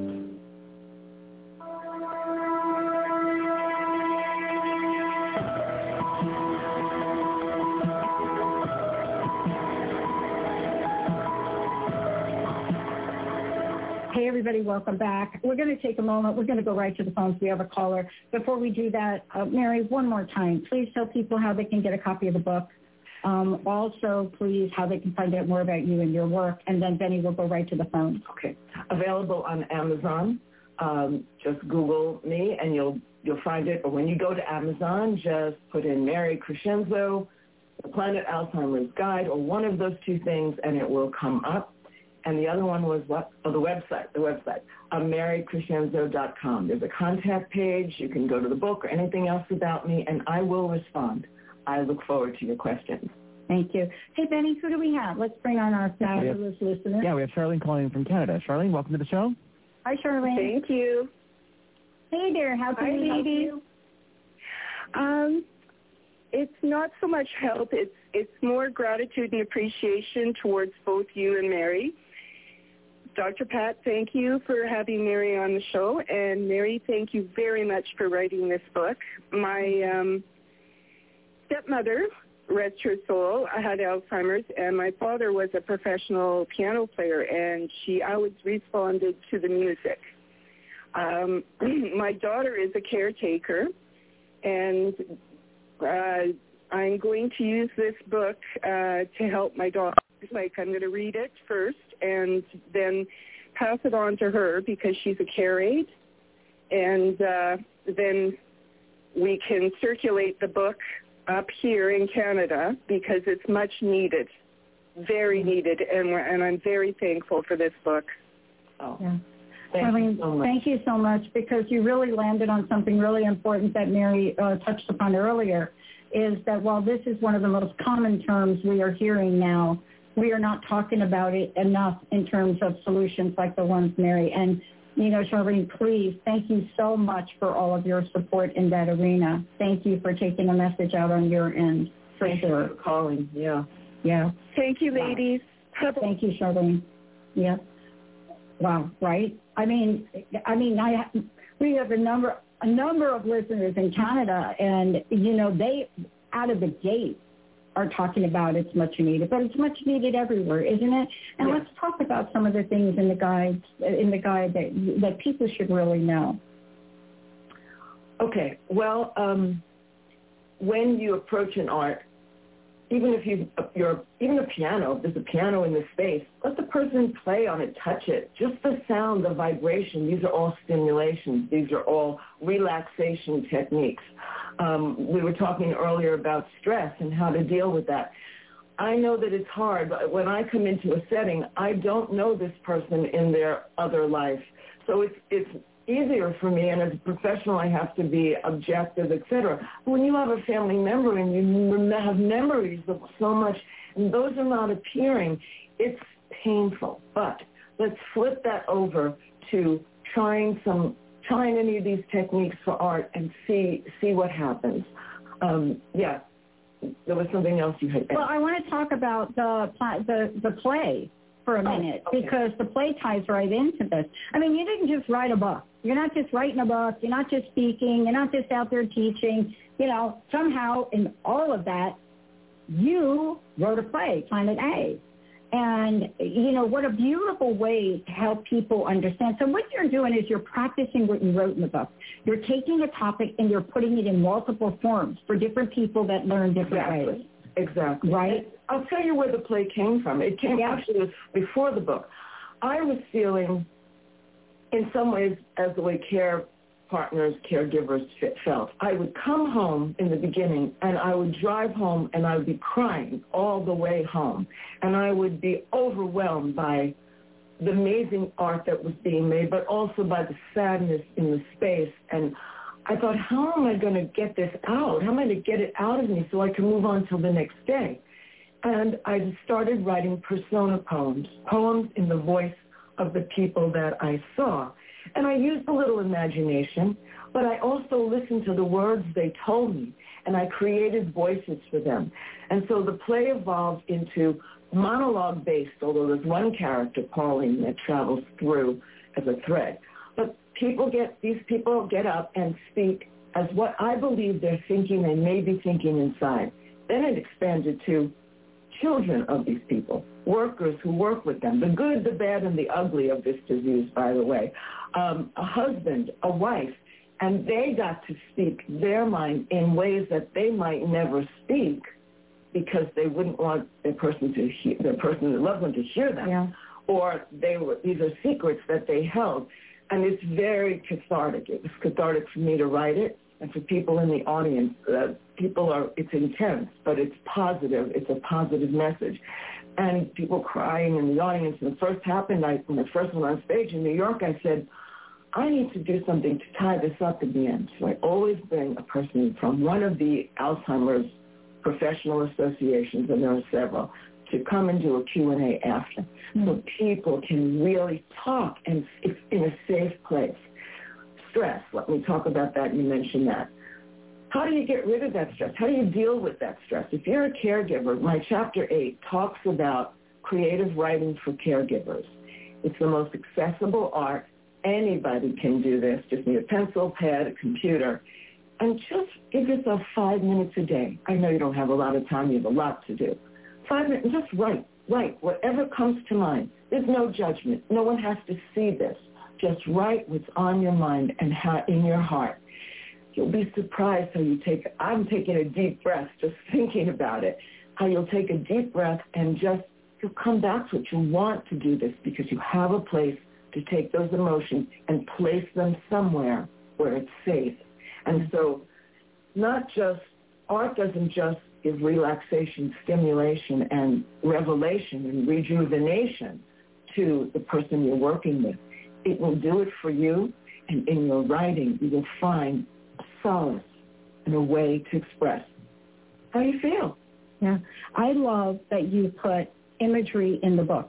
Hey, everybody, welcome back. We're going to take a moment. We're going to go right to the phones. We have a caller. Before we do that, uh, Mary, one more time, please tell people how they can get a copy of the book. Um, also, please, how they can find out more about you and your work. And then, Benny, we'll go right to the phone. Okay. Available on Amazon. Um, just Google me, and you'll you'll find it. Or when you go to Amazon, just put in Mary Crescenzo, The Planet Alzheimer's Guide, or one of those two things, and it will come up. And the other one was what? Oh, the website, the website, uh, Mary Crescenzo dot com. There's a contact page. You can go to the book or anything else about me, and I will respond. I look forward to your questions. Thank you. Hey, Benny, who do we have? Let's bring on our fabulous listener. Yeah, we have Charlene calling in from Canada. Charlene, welcome to the show. Hi, Charlene. Thank you. Hey there. How can Hi, we help ladies. you? Um, it's not so much help. It's it's more gratitude and appreciation towards both you and Mary. Doctor Pat, thank you for having Mary on the show. And Mary, thank you very much for writing this book. My um, stepmother, rest her soul, I had Alzheimer's, and my father was a professional piano player, and she always responded to the music. Um, my daughter is a caretaker, and uh, I'm going to use this book uh, to help my daughter. Like, I'm going to read it first and then pass it on to her because she's a care aide, and uh, then we can circulate the book up here in Canada because it's much needed, very needed, and we're, and I'm very thankful for this book. Oh. Yeah. Thank Charlene, you so much. thank you so much because you really landed on something really important that Mary uh, touched upon earlier, is that while this is one of the most common terms we are hearing now, we are not talking about it enough in terms of solutions like the ones Mary. And, you know, Charlene, please, thank you so much for all of your support in that arena. Thank you for taking a message out on your end, for Thank sure. you for calling, yeah. Yeah. Thank you, ladies. Thank you, Charlene. Yeah. Wow, right? I mean, I mean, I we have a number a number of listeners in Canada, and you know, they out of the gate are talking about it's much needed, but it's much needed everywhere, isn't it? And Yeah. let's talk about some of the things in the guide in the guide that that people should really know. Okay, well, um, when you approach an art, even if you, you're, even a piano, if there's a piano in the space, let the person play on it, touch it. Just the sound, the vibration, these are all stimulations. These are all relaxation techniques. Um, we were talking earlier about stress and how to deal with that. I know that it's hard, but when I come into a setting, I don't know this person in their other life. So it's, it's easier for me, and as a professional, I have to be objective, et cetera. When you have a family member and you have memories of so much, and those are not appearing, it's painful. But let's flip that over to trying some, trying any of these techniques for art and see see what happens. Um, yeah, there was something else you had. Well, I want to talk about the the the play for a minute, oh, okay. because the play ties right into this. I mean, you didn't just write a book. You're not just writing a book. You're not just speaking. You're not just out there teaching. You know, somehow in all of that, you wrote a play, Planet A. And, you know, what a beautiful way to help people understand. So what you're doing is you're practicing what you wrote in the book. You're taking a topic and you're putting it in multiple forms for different people that learn different Exactly. ways. Exactly. Right? I'll tell you where the play came from. It came Yeah. actually before the book. I was feeling, in some ways, as the way care partners, caregivers felt. I would come home in the beginning, and I would drive home, and I would be crying all the way home. And I would be overwhelmed by the amazing art that was being made, but also by the sadness in the space. And I thought, how am I going to get this out? How am I going to get it out of me so I can move on till the next day? And I started writing persona poems, poems in the voice of the people that I saw. And I used a little imagination, but I also listened to the words they told me, and I created voices for them. And so the play evolved into monologue-based, although there's one character, Pauline, that travels through as a thread. But people get, these people get up and speak as what I believe they're thinking, they may be thinking inside. Then it expanded to children of these people, workers who work with them, the good, the bad, and the ugly of this disease, by the way, um, a husband, a wife, and they got to speak their mind in ways that they might never speak because they wouldn't want their person to hear, their person, their loved one to hear them, Yeah. or they were, these are secrets that they held, and it's very cathartic. It was cathartic for me to write it. And for people in the audience, uh, people are, it's intense, but it's positive. It's a positive message. And people crying in the audience. And the first happened, I, when the first one on stage in New York, I said, I need to do something to tie this up at the end. So I always bring a person from one of the Alzheimer's professional associations, and there are several, to come and do a Q and A after, mm-hmm. so people can really talk and it's in a safe place. Stress, let me talk about that. You mentioned that. How do you get rid of that stress? How do you deal with that stress? If you're a caregiver, my chapter eight talks about creative writing for caregivers. It's the most accessible art. Anybody can do this. Just need a pencil, pad, a computer. And just give yourself five minutes a day. I know you don't have a lot of time. You have a lot to do. Five minutes, just write. Write whatever comes to mind. There's no judgment. No one has to see this. Just write what's on your mind and how, in your heart. You'll be surprised how you take, I'm taking a deep breath just thinking about it, how you'll take a deep breath and just, you'll come back to it. You want to do this because you have a place to take those emotions and place them somewhere where it's safe. And so not just, art doesn't just give relaxation, stimulation, and revelation and rejuvenation to the person you're working with. It will do it for you, and in your writing, you will find solace and a way to express how you feel. Yeah. I love that you put imagery in the book.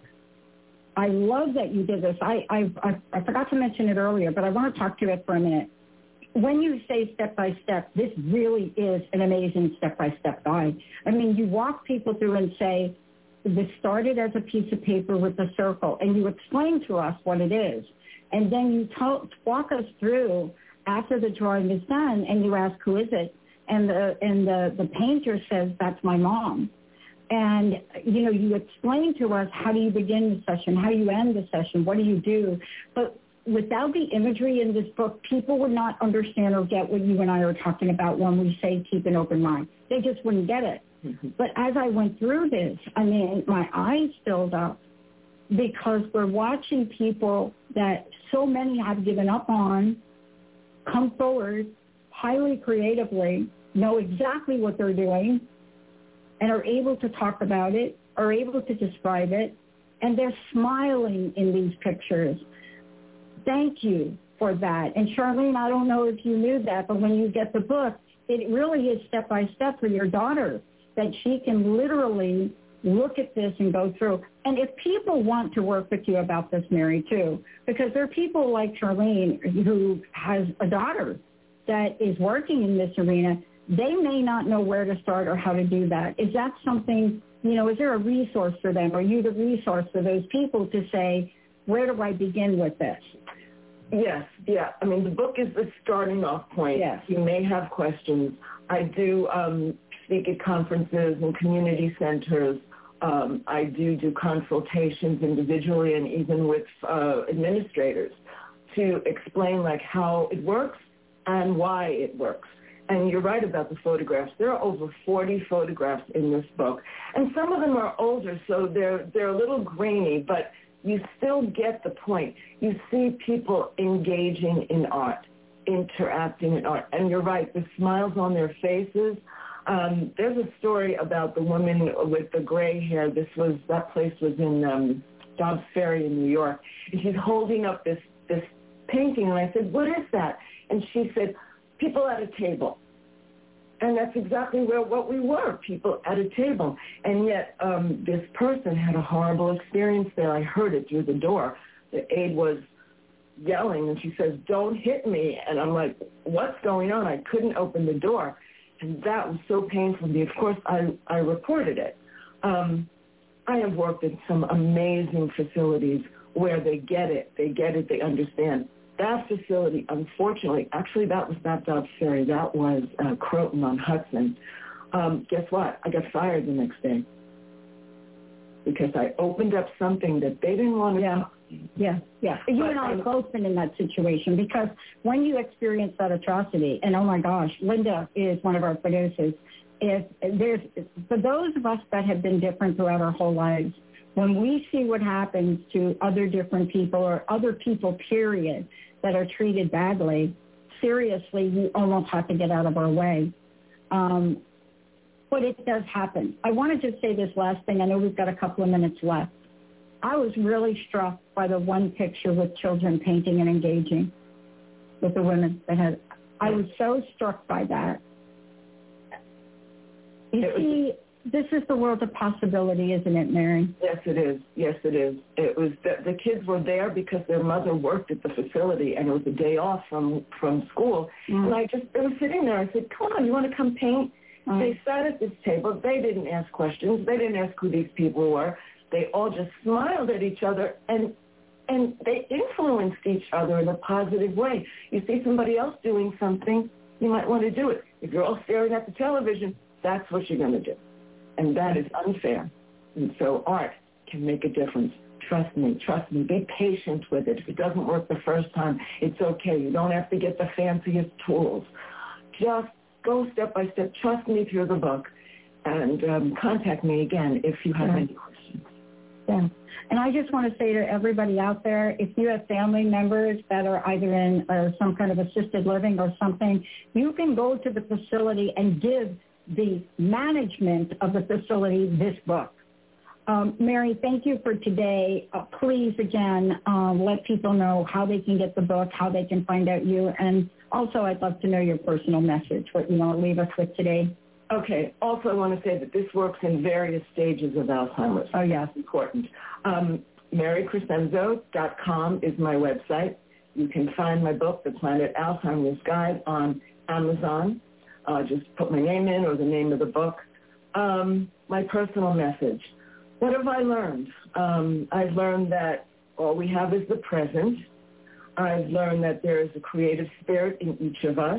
I love that you did this. I, I, I, I forgot to mention it earlier, but I want to talk to it for a minute. When you say step-by-step, this really is an amazing step-by-step guide. I mean, you walk people through and say, this started as a piece of paper with a circle, and you explain to us what it is. And then you t- walk us through after the drawing is done, and you ask, who is it? And the and the, the painter says, that's my mom. And, you know, you explain to us, how do you begin the session? How do you end the session? What do you do? But without the imagery in this book, people would not understand or get what you and I are talking about when we say keep an open mind. They just wouldn't get it. Mm-hmm. But as I went through this, I mean, my eyes filled up because we're watching people that so many have given up on come forward highly creatively, know exactly what they're doing, and are able to talk about it, are able to describe it, and they're smiling in these pictures. Thank you for that. And Charlene, I don't know if you knew that, but when you get the book, it really is step-by-step for your daughter, that she can literally look at this and go through. And if people want to work with you about this, Mary, too, because there are people like Charlene who has a daughter that is working in this arena, they may not know where to start or how to do that. Is that something, you know, is there a resource for them? Are you the resource for those people to say, where do I begin with this? Yes, yeah. I mean, the book is the starting off point. Yes. You may have questions. I do um, speak at conferences and community centers. Um, I do do consultations individually and even with uh, administrators to explain like how it works and why it works. And you're right about the photographs. There are over forty photographs in this book. And some of them are older, so they're they're a little grainy, but you still get the point. You see people engaging in art, interacting in art. And you're right, the smiles on their faces. Um, there's a story about the woman with the gray hair. This was, that place was in um, Dobbs Ferry in New York. And she's holding up this, this painting. And I said, what is that? And she said, people at a table. And that's exactly where what we were, people at a table. And yet um, this person had a horrible experience there. I heard it through the door. The aide was yelling, and she says, don't hit me. And I'm like, what's going on? I couldn't open the door. And that was so painful to me. Of course, I, I reported it. Um, I have worked at some amazing facilities where they get it. They get it. They understand. That facility, unfortunately, actually that was not Dobbs Ferry. That was uh, Croton on Hudson. Um, guess what? I got fired the next day because I opened up something that they didn't want to yeah. know. Yeah, yeah. You but, and I have both been in that situation because when you experience that atrocity, and oh my gosh, Linda is one of our producers, if there's, for those of us that have been different throughout our whole lives, when we see what happens to other different people or other people, period, that are treated badly, seriously, we almost have to get out of our way. Um, but it does happen. I want to just say this last thing. I know we've got a couple of minutes left. I was really struck by the one picture with children painting and engaging with the women that had, I was so struck by that. You see, this is the world of possibility, isn't it, Mary? Yes, it is. Yes, it is. It was the, the kids were there because their mother worked at the facility, and it was a day off from from school. Mm. And I just, they were sitting there. I said, "Come on, you want to come paint?" Mm. They sat at this table. They didn't ask questions. They didn't ask who these people were. They all just smiled at each other, and and they influenced each other in a positive way. You see somebody else doing something, you might want to do it. If you're all staring at the television, that's what you're going to do. And that is unfair. And so art can make a difference. Trust me, trust me. Be patient with it. If it doesn't work the first time, it's okay. You don't have to get the fanciest tools. Just go step by step. Trust me through the book. And um, contact me again if you have yeah. any questions. Yeah. And I just want to say to everybody out there, if you have family members that are either in uh, some kind of assisted living or something, you can go to the facility and give the management of the facility this book. Um, Mary, thank you for today. Uh, please, again, um, let people know how they can get the book, how they can find out you, and also I'd love to know your personal message, what you want to leave us with today. Okay. Also, I want to say that this works in various stages of Alzheimer's. Oh, yes. That's important. Um, Mary Crescenzo dot com is my website. You can find my book, The Planet Alzheimer's Guide, on Amazon. Uh, just put my name in or the name of the book. Um, my personal message. What have I learned? Um, I've learned that all we have is the present. I've learned that there is a creative spirit in each of us.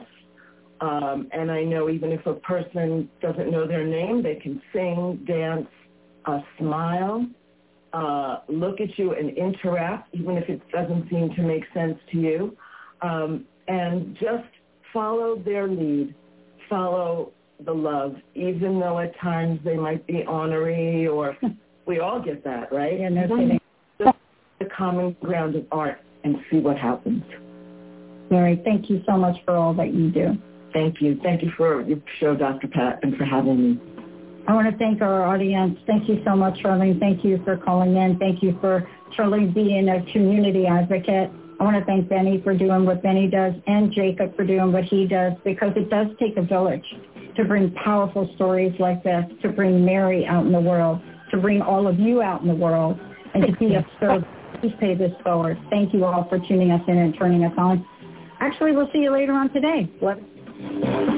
Um, and I know even if a person doesn't know their name, they can sing, dance, uh, smile, uh, look at you and interact, even if it doesn't seem to make sense to you. Um, and just follow their lead. Follow the love, even though at times they might be ornery, or we all get that, right? Yeah, no kidding. Just the common ground of art and see what happens. Mary, thank you so much for all that you do. Thank you. Thank you for your show, Doctor Pat, and for having me. I want to thank our audience. Thank you so much, Charlene. Thank you for calling in. Thank you for Charlene being a community advocate. I want to thank Benny for doing what Benny does and Jacob for doing what he does, because it does take a village to bring powerful stories like this, to bring Mary out in the world, to bring all of you out in the world, and to be of service. Please pay this forward. Thank you all for tuning us in and turning us on. Actually, we'll see you later on today. What?